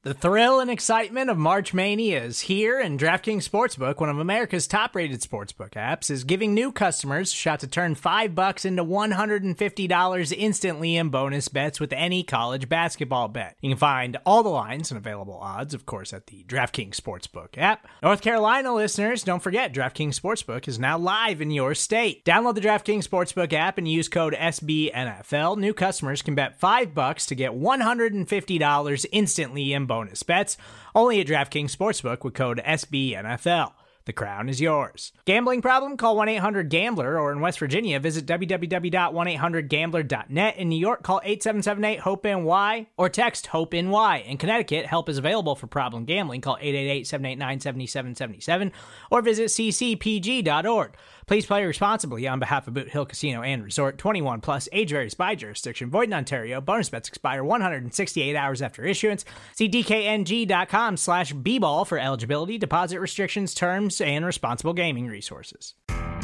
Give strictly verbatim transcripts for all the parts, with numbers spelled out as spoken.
The thrill and excitement of March Mania is here, and DraftKings Sportsbook, one of America's top-rated sportsbook apps, is giving new customers a shot to turn five bucks into one hundred fifty dollars instantly in bonus bets with any college basketball bet. You can find all the lines and available odds, of course, at the DraftKings Sportsbook app. North Carolina listeners, don't forget, DraftKings Sportsbook is now live in your state. Download the DraftKings Sportsbook app and use code S B N F L. New customers can bet five bucks to get one hundred fifty dollars instantly in bonus bets, only at DraftKings Sportsbook with code S B N F L. The crown is yours. Gambling problem? Call one eight hundred gambler, or in West Virginia, visit w w w dot one eight hundred gambler dot net. In New York, call eight seven seven eight hope N Y or text HOPE-NY. In Connecticut, help is available for problem gambling. Call eight eight eight, seven eight nine, seven seven seven seven or visit c c p g dot org. Please play responsibly on behalf of Boot Hill Casino and Resort. twenty-one plus, age varies by jurisdiction. Void in Ontario. Bonus bets expire one hundred sixty-eight hours after issuance. See d k n g dot com slash b ball for eligibility, deposit restrictions, terms, and responsible gaming resources.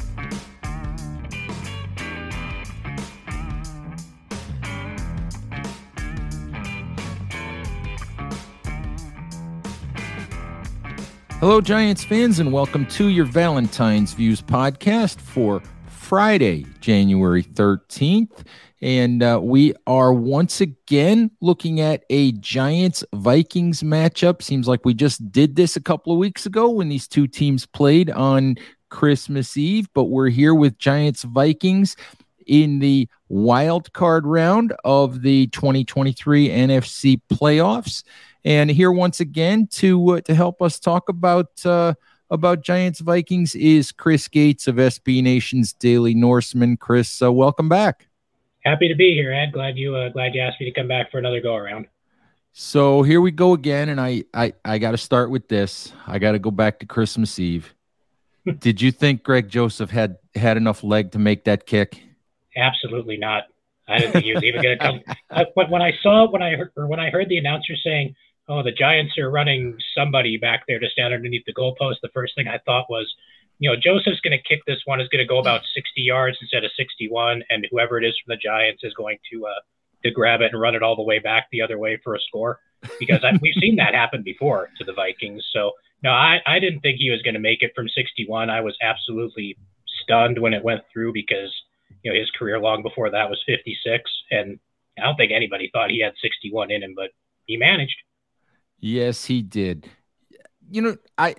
Hello, Giants fans, and welcome to your Valentine's Views podcast for Friday, January thirteenth. And uh, we are once again looking at a Giants-Vikings matchup. Seems like we just did this a couple of weeks ago when these two teams played on Christmas Eve, but we're here with Giants-Vikings in the wild card round of the twenty twenty-three N F C playoffs. And here once again to uh, to help us talk about uh, about Giants Vikings is Chris Gates of S B Nation's Daily Norseman. Chris, uh, welcome back. Happy to be here, Ed. Glad you uh, glad you asked me to come back for another go around. So here we go again, and I I, I got to start with this. I got to go back to Christmas Eve. Did you think Greg Joseph had had enough leg to make that kick? Absolutely not. I didn't think he was even going to come. I, when I saw when I heard or when I heard the announcer saying, "Oh, the Giants are running somebody back there to stand underneath the goalpost," the first thing I thought was, you know, Joseph's going to kick this one, is going to go about sixty yards instead of sixty-one, and whoever it is from the Giants is going to uh, to grab it and run it all the way back the other way for a score, because I, we've seen that happen before to the Vikings. So, no, I, I didn't think he was going to make it from sixty-one. I was absolutely stunned when it went through because, you know, his career long before that was fifty-six, and I don't think anybody thought he had sixty-one in him, but he managed. Yes, he did. You know, I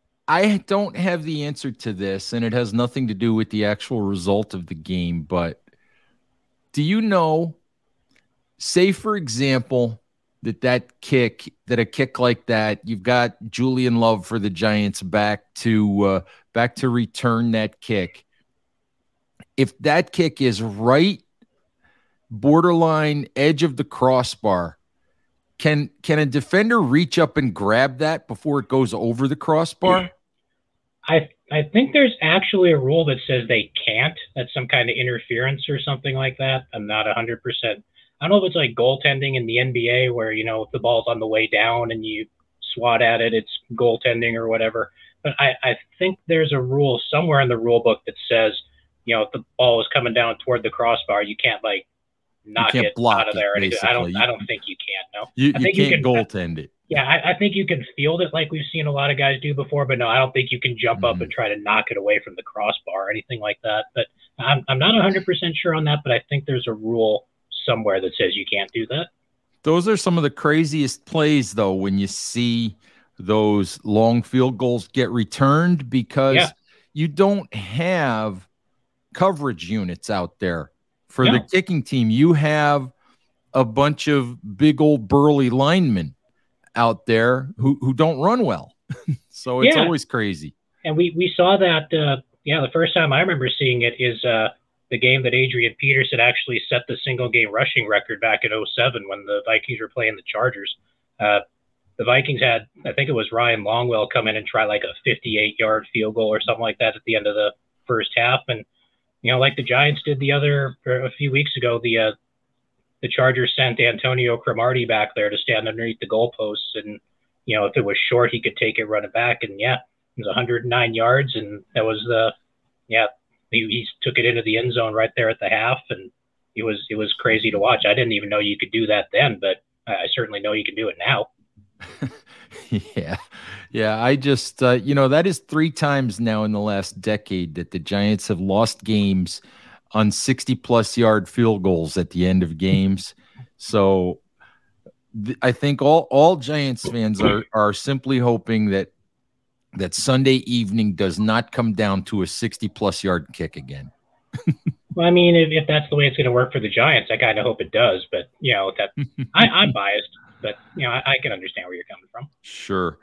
I don't have the answer to this, and it has nothing to do with the actual result of the game, but do you know, say, for example, that that kick, that a kick like that, you've got Julian Love for the Giants back to uh, back to return that kick. If that kick is right borderline edge of the crossbar, Can can a defender reach up and grab that before it goes over the crossbar? I I think there's actually a rule that says they can't. That's some kind of interference or something like that. I'm not one hundred percent. I don't know if it's like goaltending in the N B A where, you know, if the ball's on the way down and you swat at it, it's goaltending or whatever. But I, I think there's a rule somewhere in the rule book that says, you know, if the ball is coming down toward the crossbar, you can't like knock it out of there. It, I don't. I don't think you can. No, you, I you think can't you can goaltend it. Yeah, I, I think you can field it like we've seen a lot of guys do before, but no, I don't think you can jump mm-hmm. up and try to knock it away from the crossbar or anything like that. But I'm I'm not one hundred percent sure on that, but I think there's a rule somewhere that says you can't do that. Those are some of the craziest plays, though, when you see those long field goals get returned, because yeah. you don't have coverage units out there. For yeah. the kicking team, you have a bunch of big old burly linemen out there who, who don't run well. So it's yeah. always crazy. And we, we saw that, uh, yeah, the first time I remember seeing it is uh, the game that Adrian Peterson actually set the single game rushing record back in oh seven when the Vikings were playing the Chargers. Uh, the Vikings had, I think it was Ryan Longwell come in and try like a fifty-eight yard field goal or something like that at the end of the first half. And, you know, like the Giants did the other, a few weeks ago, the, uh, the Chargers sent Antonio Cromartie back there to stand underneath the goalposts. And, you know, if it was short, he could take it, run it back. And yeah, it was one hundred nine yards. And that was the, yeah, he, he took it into the end zone right there at the half. And it was, it was crazy to watch. I didn't even know you could do that then, but I certainly know you can do it now. yeah. Yeah. I just, uh, you know, that is three times now in the last decade that the Giants have lost games on sixty plus yard field goals at the end of games. So th- I think all, all Giants fans are, are simply hoping that, that Sunday evening does not come down to a sixty plus yard kick again. Well, I mean, if, if that's the way it's going to work for the Giants, I kind of hope it does. But, you know, that I, I'm biased, but, you know, I, I can understand where you're coming from. Sure.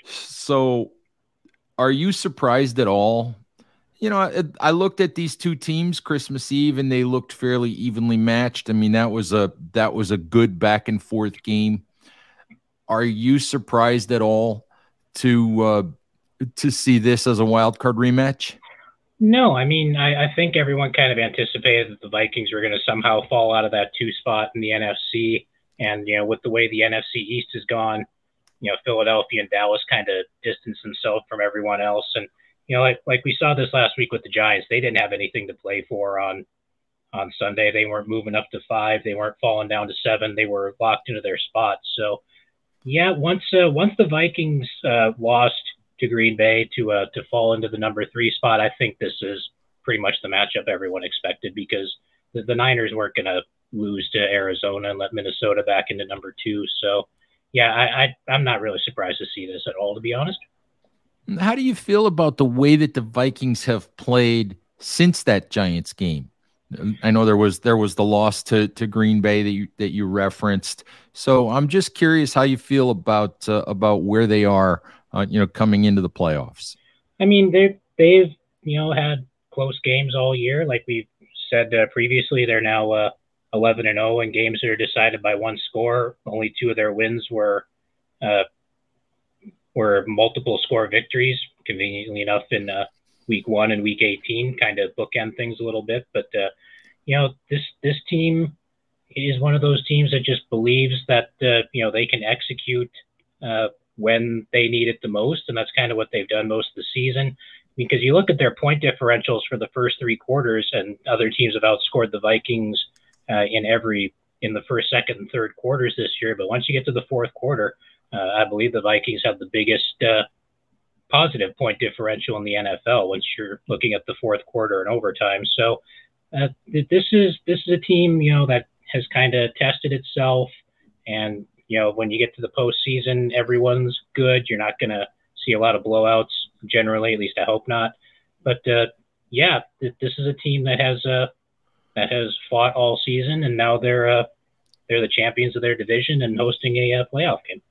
So are you surprised at all? You know, I, I looked at these two teams Christmas Eve and they looked fairly evenly matched. I mean, that was a that was a good back and forth game. Are you surprised at all to uh, to see this as a wild card rematch? No, I mean, I, I think everyone kind of anticipated that the Vikings were going to somehow fall out of that two spot in the N F C. And, you know, with the way the N F C East has gone, you know, Philadelphia and Dallas kind of distanced themselves from everyone else. And, you know, like like we saw this last week with the Giants, they didn't have anything to play for on on Sunday. They weren't moving up to five. They weren't falling down to seven. They were locked into their spots. So, yeah, once uh, once the Vikings uh, lost to Green Bay to uh, to fall into the number three spot, I think this is pretty much the matchup everyone expected, because the, the Niners weren't going to lose to Arizona and let Minnesota back into number two. So, yeah, I, I, I'm not really surprised to see this at all, to be honest. How do you feel about the way that the Vikings have played since that Giants game? I know there was there was the loss to to Green Bay that you that you referenced. So I'm just curious how you feel about uh, about where they are, uh, you know, coming into the playoffs. I mean, they they've you know had close games all year, like we said uh, previously. They're now uh, eleven and zero in games that are decided by one score. Only two of their wins were uh, were multiple score victories. Conveniently enough, in uh, week one and week eighteen, kind of bookend things a little bit. But, uh, you know, this this team is one of those teams that just believes that, uh, you know, they can execute uh, when they need it the most. And that's kind of what they've done most of the season. Because you look at their point differentials for the first three quarters, and other teams have outscored the Vikings uh, in every in the first, second, and third quarters this year. But once you get to the fourth quarter, uh, I believe the Vikings have the biggest uh, positive point differential in the N F L once you're looking at the fourth quarter and overtime. So uh, this is this is a team, you know, that has kind of tested itself. And, you know, when you get to the postseason, everyone's good. You're not going to see a lot of blowouts generally, at least I hope not. But uh, yeah, th- this is a team that has uh, that has fought all season, and now they're uh, they're the champions of their division and hosting a uh, playoff game.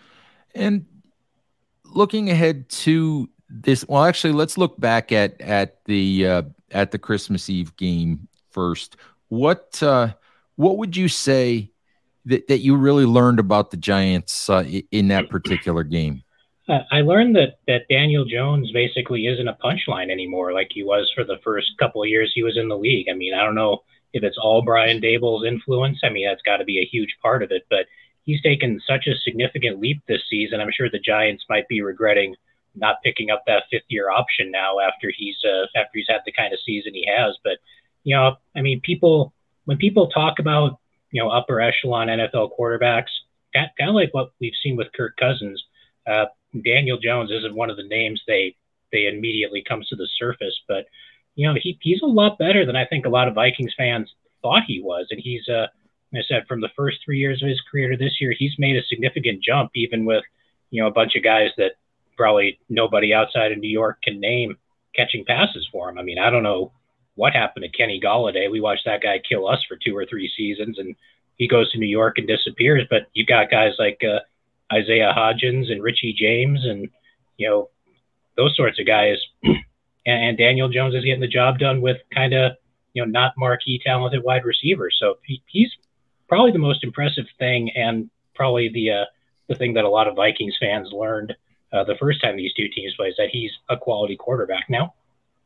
And looking ahead to this, well, actually, let's look back at at the uh, at the Christmas Eve game first. What uh, what would you say that, that you really learned about the Giants uh, in that particular game? Uh, I learned that that Daniel Jones basically isn't a punchline anymore like he was for the first couple of years he was in the league. I mean, I don't know if it's all Brian Daboll's influence. I mean, that's got to be a huge part of it, but he's taken such a significant leap this season. I'm sure the Giants might be regretting not picking up that fifth year option now after he's uh, after he's had the kind of season he has. But, you know, I mean, people, when people talk about, you know, upper echelon N F L quarterbacks, kind of like what we've seen with Kirk Cousins, uh, Daniel Jones isn't one of the names they, they immediately comes to the surface, but, you know, he, he's a lot better than I think a lot of Vikings fans thought he was. And he's, uh, I said, from the first three years of his career to this year, he's made a significant jump, even with, you know, a bunch of guys that probably nobody outside of New York can name catching passes for him. I mean, I don't know what happened to Kenny Golladay. We watched that guy kill us for two or three seasons, and he goes to New York and disappears. But you got guys like uh, Isaiah Hodgins and Richie James and, you know, those sorts of guys. and, and Daniel Jones is getting the job done with kind of, you know, not marquee talented wide receivers. So he, he's probably the most impressive thing, and probably the uh, the thing that a lot of Vikings fans learned uh, the first time these two teams played, is that he's a quality quarterback now.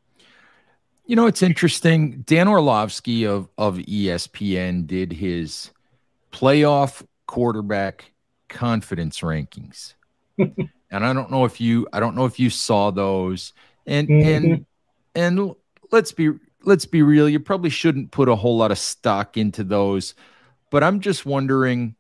You know, it's interesting. Dan Orlovsky of, of E S P N did his playoff quarterback confidence rankings. And I don't know if you I don't know if you saw those. And mm-hmm. and and let's be let's be real, you probably shouldn't put a whole lot of stock into those. But I'm just wondering,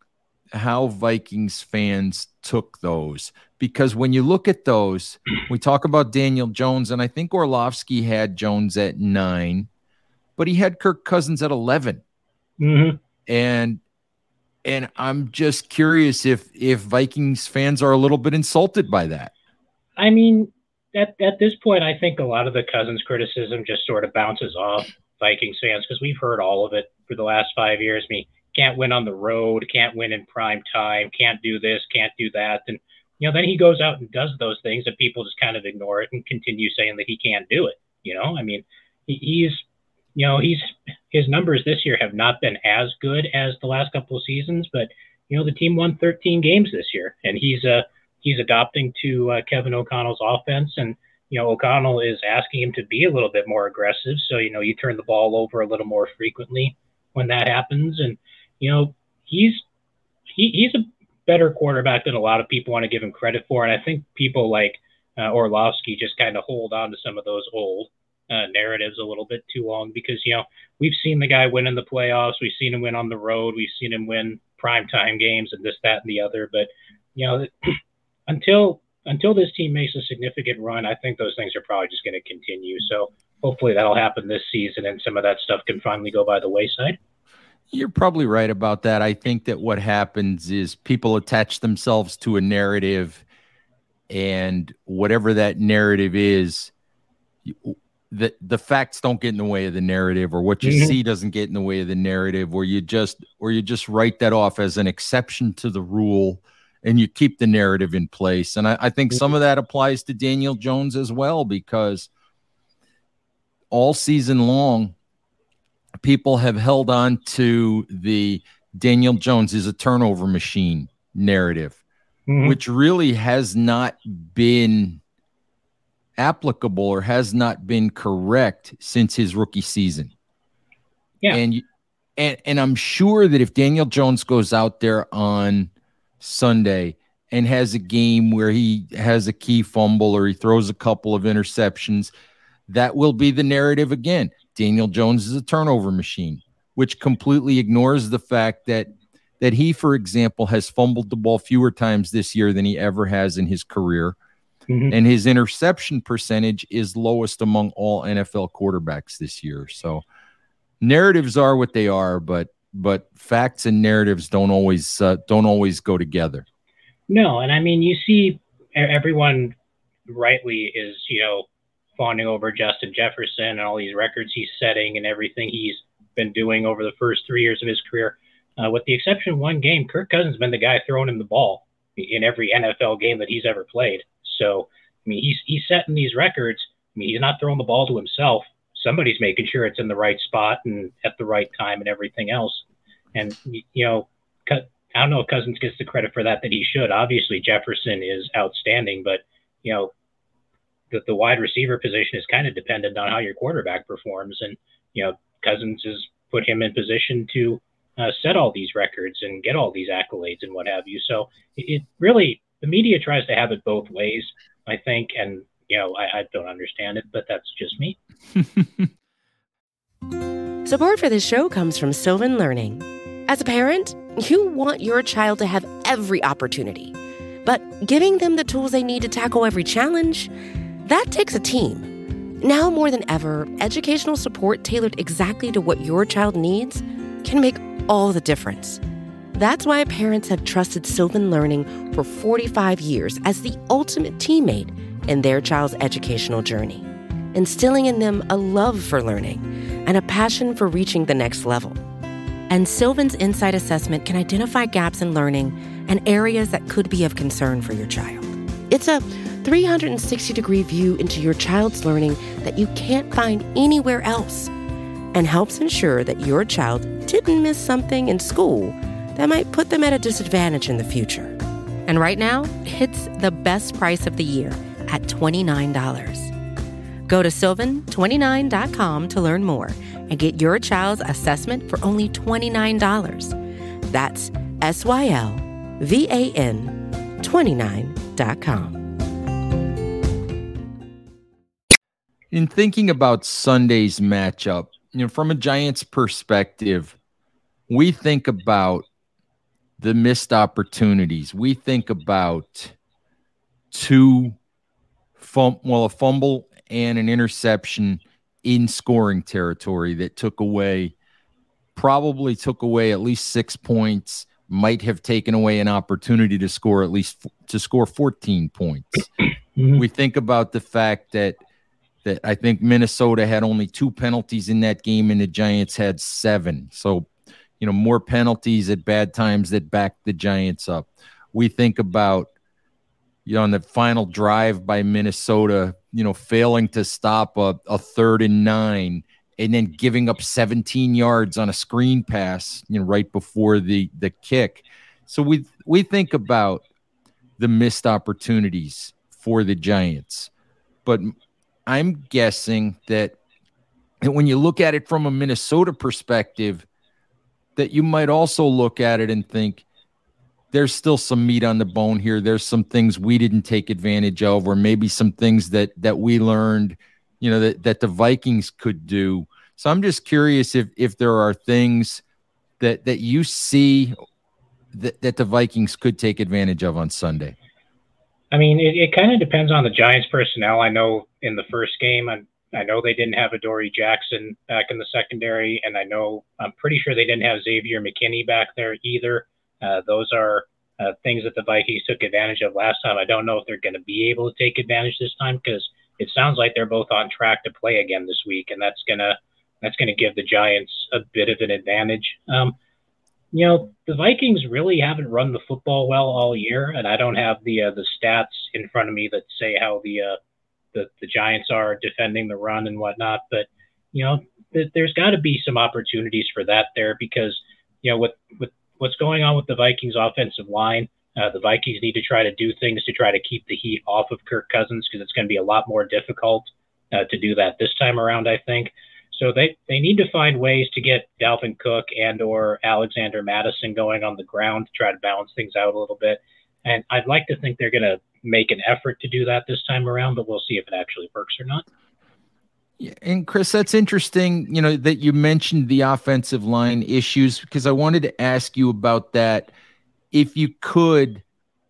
how Vikings fans took those, because when you look at those, we talk about Daniel Jones, and I think Orlovsky had Jones at nine, but he had Kirk Cousins at eleven. Mm-hmm. And and I'm just curious if if Vikings fans are a little bit insulted by that. I mean, at at this point, I think a lot of the Cousins criticism just sort of bounces off Vikings fans, because we've heard all of it for the last five years. I mean, can't win on the road, can't win in prime time, can't do this, can't do that. And, you know, then he goes out and does those things and people just kind of ignore it and continue saying that he can't do it. You know, I mean, he, he's, you know, he's, his numbers this year have not been as good as the last couple of seasons, but, you know, the team won thirteen games this year, and he's, uh, he's adopting to uh, Kevin O'Connell's offense. And, you know, O'Connell is asking him to be a little bit more aggressive. So, you know, you turn the ball over a little more frequently when that happens. And, you know, he's he, he's a better quarterback than a lot of people want to give him credit for. And I think people like uh, Orlovsky just kind of hold on to some of those old uh, narratives a little bit too long, because, you know, we've seen the guy win in the playoffs. We've seen him win on the road. We've seen him win primetime games and this, that, and the other. But, you know, until until this team makes a significant run, I think those things are probably just going to continue. So hopefully that'll happen this season and some of that stuff can finally go by the wayside. You're probably right about that. I think that what happens is people attach themselves to a narrative, and whatever that narrative is, the, the facts don't get in the way of the narrative, or what you mm-hmm. see doesn't get in the way of the narrative, or you just or you just write that off as an exception to the rule, and you keep the narrative in place. And I, I think some of that applies to Daniel Jones as well, because all season long, people have held on to the Daniel Jones is a turnover machine narrative, mm-hmm. which really has not been applicable or has not been correct since his rookie season. Yeah. And, and, and I'm sure that if Daniel Jones goes out there on Sunday and has a game where he has a key fumble or he throws a couple of interceptions, that will be the narrative again. Daniel Jones is a turnover machine, which completely ignores the fact that that he, for example, has fumbled the ball fewer times this year than he ever has in his career. Mm-hmm. And his interception percentage is lowest among all N F L quarterbacks this year. So narratives are what they are, but but facts and narratives don't always uh, don't always go together. No, and I mean, you see everyone rightly is, you know, fawning over Justin Jefferson and all these records he's setting and everything he's been doing over the first three years of his career. Uh, with the exception of one game, Kirk Cousins has been the guy throwing him the ball in every N F L game that he's ever played. So, I mean, he's he's setting these records. I mean, he's not throwing the ball to himself. Somebody's making sure it's in the right spot and at the right time and everything else. And, you know, I don't know if Cousins gets the credit for that that he should. Obviously, Jefferson is outstanding, but, you know, the, the wide receiver position is kind of dependent on how your quarterback performs. And, you know, Cousins has put him in position to uh, set all these records and get all these accolades and what have you. So it, it really, the media tries to have it both ways, I think. And, you know, I, I don't understand it, but that's just me. Support for this show comes from Sylvan Learning. As a parent, you want your child to have every opportunity, but giving them the tools they need to tackle every challenge, that takes a team. Now more than ever, educational support tailored exactly to what your child needs can make all the difference. That's why parents have trusted Sylvan Learning for forty-five years as the ultimate teammate in their child's educational journey, instilling in them a love for learning and a passion for reaching the next level. And Sylvan's Insight Assessment can identify gaps in learning and areas that could be of concern for your child. It's a three hundred sixty degree view into your child's learning that you can't find anywhere else, and helps ensure that your child didn't miss something in school that might put them at a disadvantage in the future. And right now, it's the best price of the year at twenty-nine dollars. Go to sylvan twenty-nine dot com to learn more and get your child's assessment for only twenty-nine dollars. That's S Y L V A N twenty-nine dot com. In thinking about Sunday's matchup, you know, from a Giants perspective, we think about the missed opportunities. We think about two, fum- well, a fumble and an interception in scoring territory that took away, probably took away at least six points, might have taken away an opportunity to score at least to score fourteen points. Mm-hmm. We think about the fact that that I think Minnesota had only two penalties in that game and the Giants had seven. So, you know, more penalties at bad times that backed the Giants up. We think about, you know, on the final drive by Minnesota, you know, failing to stop a, a third and nine and then giving up seventeen yards on a screen pass, you know, right before the, the kick. So we we think about the missed opportunities for the Giants. But I'm guessing that, that when you look at it from a Minnesota perspective, that you might also look at it and think there's still some meat on the bone here. There's some things we didn't take advantage of, or maybe some things that that we learned, you know, that, that the Vikings could do. So I'm just curious if if there are things that that you see that, that the Vikings could take advantage of on Sunday. I mean, it, it kind of depends on the Giants personnel. I know in the first game, I, I know they didn't have Adoree Jackson back in the secondary, and I know I'm pretty sure they didn't have Xavier McKinney back there either. Uh, those are uh, things that the Vikings took advantage of last time. I don't know if they're going to be able to take advantage this time, because it sounds like they're both on track to play again this week, and that's gonna that's gonna give the Giants a bit of an advantage. Um, you know, the Vikings really haven't run the football well all year, and I don't have the uh, the stats in front of me that say how the uh, the the Giants are defending the run and whatnot. But you know, th- there's got to be some opportunities for that there, because you know, with with what's going on with the Vikings offensive line, uh, the Vikings need to try to do things to try to keep the heat off of Kirk Cousins, because it's going to be a lot more difficult uh, to do that this time around, I think. So they, they need to find ways to get Dalvin Cook and or Alexander Mattison going on the ground to try to balance things out a little bit. And I'd like to think they're going to make an effort to do that this time around, but we'll see if it actually works or not. Yeah, and Chris, that's interesting, you know, that you mentioned the offensive line issues, because I wanted to ask you about that. If you could,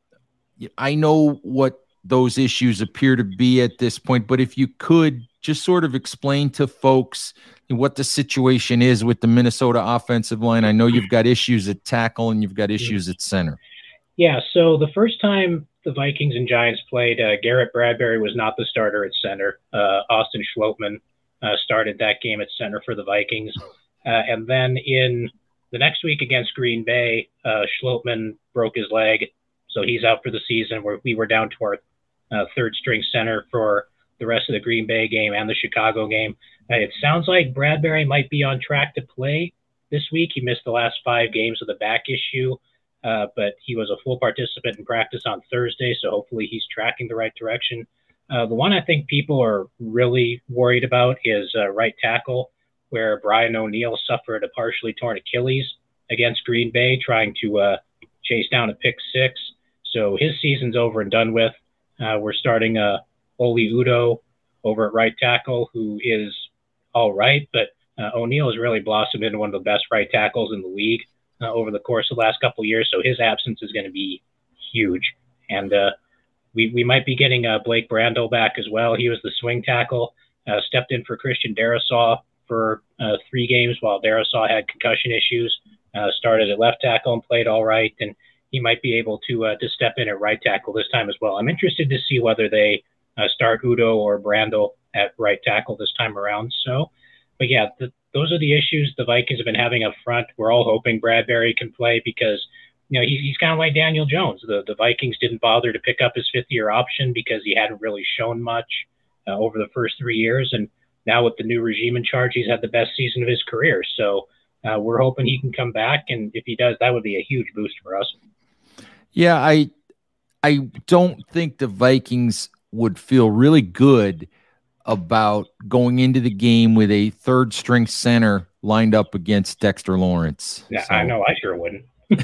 I know what those issues appear to be at this point, but if you could just sort of explain to folks what the situation is with the Minnesota offensive line. I know you've got issues at tackle and you've got issues at center. Yeah, so the first time the Vikings and Giants played, uh, Garrett Bradbury was not the starter at center. Uh, Austin Schlottman uh, started that game at center for the Vikings. Uh, and then in the next week against Green Bay, uh, Schlottman broke his leg, so he's out for the season. Where we were down to our uh, third string center for the rest of the Green Bay game and the Chicago game. Uh, it sounds like Bradbury might be on track to play this week. He missed the last five games with a back issue, uh, but he was a full participant in practice on Thursday, so hopefully he's tracking the right direction. Uh, the one I think people are really worried about is uh, right tackle, where Brian O'Neill suffered a partially torn Achilles against Green Bay trying to uh, chase down a pick six. So his season's over and done with. Uh, we're starting a Oli Udoh over at right tackle, who is all right, but uh, O'Neill has really blossomed into one of the best right tackles in the league uh, over the course of the last couple of years, so his absence is going to be huge. And uh, we, we might be getting uh, Blake Brandel back as well. He was the swing tackle, uh, stepped in for Christian Darrisaw for uh, three games while Darrisaw had concussion issues, uh, started at left tackle and played all right, and he might be able to uh, to step in at right tackle this time as well. I'm interested to see whether they Uh, start Udoh or Brandel at right tackle this time around. So, but yeah, the, those are the issues the Vikings have been having up front. We're all hoping Bradbury can play, because, you know, he, he's kind of like Daniel Jones. The, the Vikings didn't bother to pick up his fifth year option because he hadn't really shown much uh, over the first three years. And now with the new regime in charge, he's had the best season of his career. So uh, we're hoping he can come back. And if he does, that would be a huge boost for us. Yeah, I, I don't think the Vikings would feel really good about going into the game with a third string center lined up against Dexter Lawrence. Yeah, so. I know. I sure wouldn't.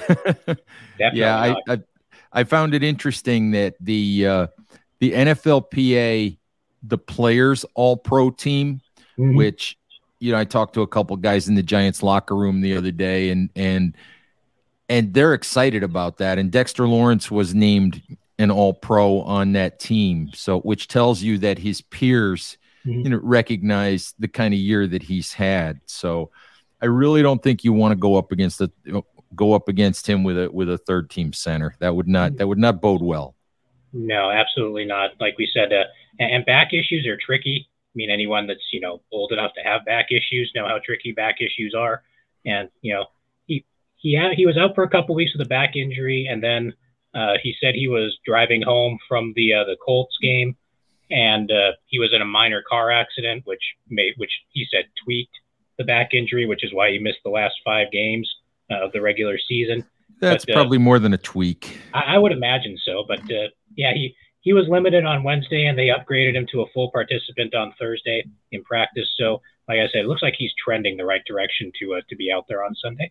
yeah, I, I I found it interesting that the uh, the N F L P A, the players all pro team, mm-hmm. which, you know, I talked to a couple guys in the Giants locker room the other day, and and and they're excited about that. And Dexter Lawrence was named an all-pro on that team. So, which tells you that his peers, mm-hmm. you know, recognize the kind of year that he's had. So I really don't think you want to go up against the, go up against him with a, with a third team center. That would not, that would not bode well. No, absolutely not. Like we said, uh, and, and back issues are tricky. I mean, anyone that's, you know, old enough to have back issues know how tricky back issues are. And, you know, he he had, he was out for a couple weeks with a back injury, and then uh, he said he was driving home from the uh, the Colts game, and uh, he was in a minor car accident, which made which he said tweaked the back injury, which is why he missed the last five games uh, of the regular season. That's but, probably uh, more than a tweak. I, I would imagine so, but uh, yeah, he. He was limited on Wednesday, and they upgraded him to a full participant on Thursday in practice. So, like I said, it looks like he's trending the right direction to uh, to be out there on Sunday.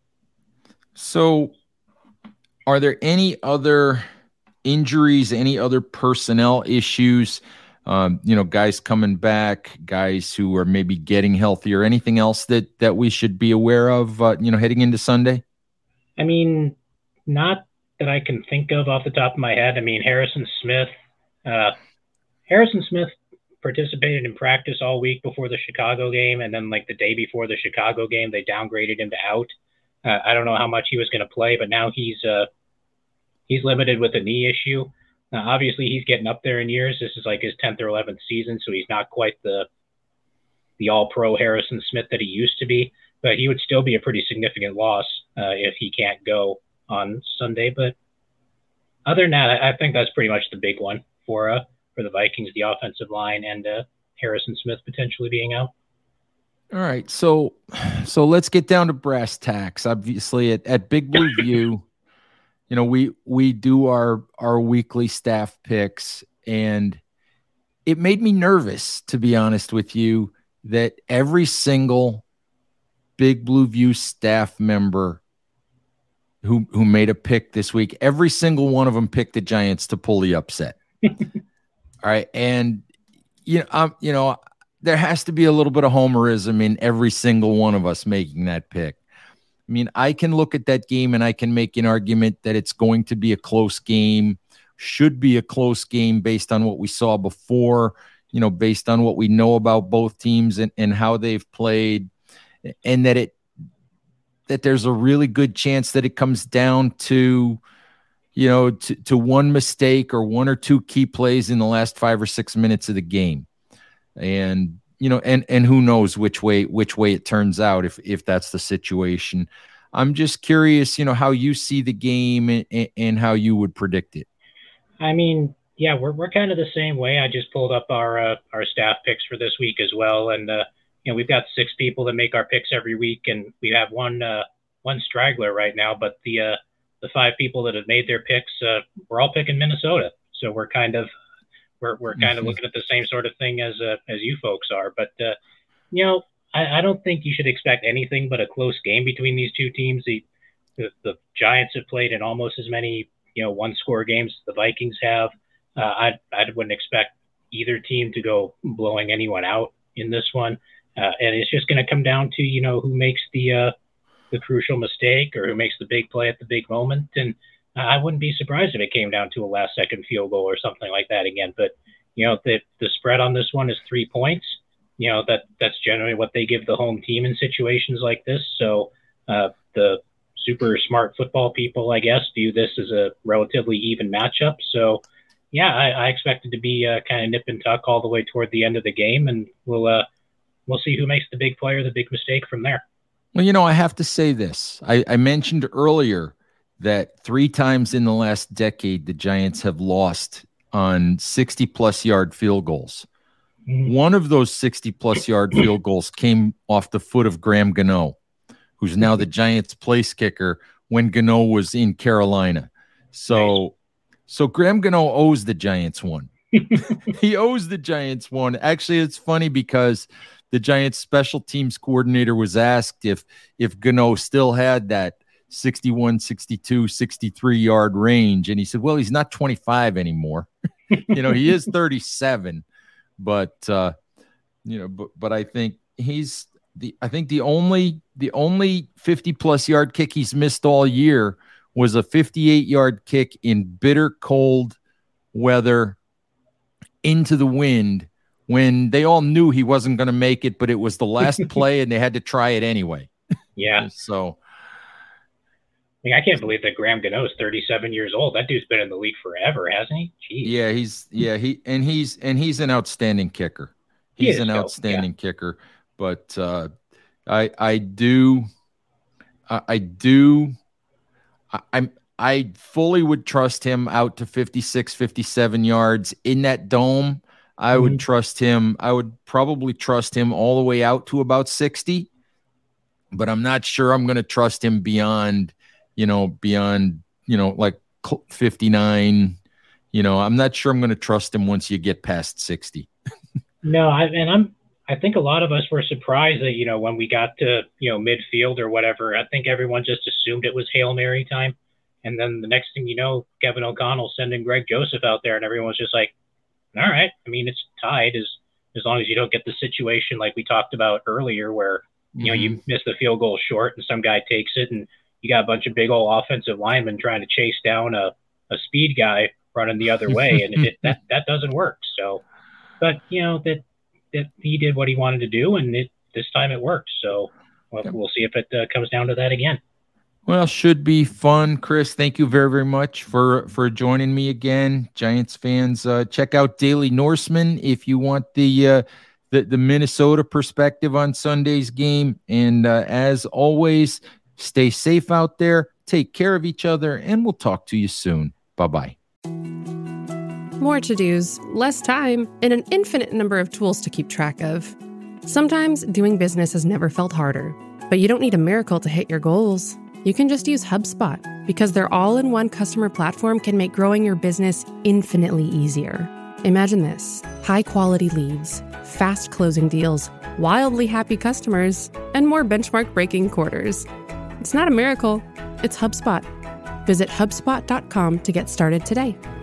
So, are there any other injuries, any other personnel issues? Um, you know, guys coming back, guys who are maybe getting healthier, anything else that that we should be aware of, uh, you know, heading into Sunday? I mean, not that I can think of off the top of my head. I mean, Harrison Smith. Uh, Harrison Smith participated in practice all week before the Chicago game, and then like the day before the Chicago game, they downgraded him to out. Uh, I don't know how much he was going to play, but now he's uh, he's limited with a knee issue. Uh, obviously, he's getting up there in years. This is like his tenth or eleventh season, so he's not quite the the All-Pro Harrison Smith that he used to be, but he would still be a pretty significant loss uh, if he can't go on Sunday. But other than that, I, I think that's pretty much the big one for uh, for the Vikings, the offensive line, and uh, Harrison Smith potentially being out. All right, so so let's get down to brass tacks. Obviously, at, at Big Blue View, you know, we we do our our weekly staff picks, and it made me nervous, to be honest with you, that every single Big Blue View staff member who who made a pick this week, every single one of them picked the Giants to pull the upset. All right. And, you know, um, you know, there has to be a little bit of homerism in every single one of us making that pick. I mean, I can look at that game and I can make an argument that it's going to be a close game, should be a close game based on what we saw before, you know, based on what we know about both teams and, and how they've played, and that it, that there's a really good chance that it comes down to, you know, to, to one mistake or one or two key plays in the last five or six minutes of the game. And, you know, and, and who knows which way, which way it turns out if, if that's the situation. I'm just curious, you know, how you see the game and, and how you would predict it. I mean, yeah, we're, we're kind of the same way. I just pulled up our, uh, our staff picks for this week as well. And, uh, you know, we've got six people that make our picks every week, and we have one, uh, one straggler right now, but the, uh, the five people that have made their picks, uh, we're all picking Minnesota. So we're kind of, we're, we're kind mm-hmm. of looking at the same sort of thing as, uh, as you folks are. But, uh, you know, I, I don't think you should expect anything but a close game between these two teams. The, the, the Giants have played in almost as many, you know, one score games as the Vikings have. Uh, I, I wouldn't expect either team to go blowing anyone out in this one. Uh, and it's just going to come down to, you know, who makes the, uh, the crucial mistake or who makes the big play at the big moment. And uh, I wouldn't be surprised if it came down to a last second field goal or something like that again. But, you know, the, the spread on this one is three points. You know, that that's generally what they give the home team in situations like this. So uh, the super smart football people, I guess, view this as a relatively even matchup. So, yeah, I, I expect it to be uh, kind of nip and tuck all the way toward the end of the game. And we'll, uh, we'll see who makes the big play or the big mistake from there. Well, you know, I have to say this. I, I mentioned earlier that three times in the last decade, the Giants have lost on sixty-plus yard field goals. Mm-hmm. One of those sixty-plus yard field goals came off the foot of Graham Gano, who's now the Giants' place kicker when Gano was in Carolina. So, nice. so Graham Gano owes the Giants one. He owes the Giants one. Actually, it's funny because the Giants special teams coordinator was asked if if Gano still had that sixty-one, sixty-two, sixty-three yard range. And he said, well, he's not twenty-five anymore. You know, he is thirty-seven, but uh, you know, but but I think he's the I think the only the only fifty plus yard kick he's missed all year was a fifty-eight-yard kick in bitter cold weather into the wind when they all knew he wasn't going to make it, but it was the last play and they had to try it anyway. Yeah. So I mean, I can't believe that Graham Gano is thirty-seven years old. That dude's been in the league forever, hasn't he? Jeez. Yeah, he's yeah, he and he's and he's an outstanding kicker. He's he an outstanding yeah. kicker. But uh I I do I, I do I, I'm I fully would trust him out to fifty-six, fifty-seven yards in that dome. I mm-hmm. would trust him. I would probably trust him all the way out to about sixty, but I'm not sure I'm going to trust him beyond, you know, beyond, you know, like fifty-nine. You know, I'm not sure I'm going to trust him once you get past sixty. No, I, and I'm, I think a lot of us were surprised that, you know, when we got to, you know, midfield or whatever, I think everyone just assumed it was Hail Mary time. And then the next thing you know, Kevin O'Connell sending Greg Joseph out there, and everyone's just like, all right. I mean, it's tied as, as long as you don't get the situation like we talked about earlier where, you know, mm-hmm. you miss the field goal short and some guy takes it and you got a bunch of big old offensive linemen trying to chase down a, a speed guy running the other way. And it, that, that doesn't work. So, but, you know, that, that he did what he wanted to do, and it, this time it worked. So we'll, yep. we'll see if it uh, comes down to that again. Well, should be fun. Chris, thank you very, very much for, for joining me again. Giants fans, uh, check out Daily Norseman if you want the, uh, the, the Minnesota perspective on Sunday's game. And uh, as always, stay safe out there, take care of each other, and we'll talk to you soon. Bye-bye. More to-dos, less time, and an infinite number of tools to keep track of. Sometimes doing business has never felt harder, but you don't need a miracle to hit your goals. You can just use HubSpot, because their all-in-one customer platform can make growing your business infinitely easier. Imagine this: high-quality leads, fast closing deals, wildly happy customers, and more benchmark-breaking quarters. It's not a miracle, it's HubSpot. Visit HubSpot dot com to get started today.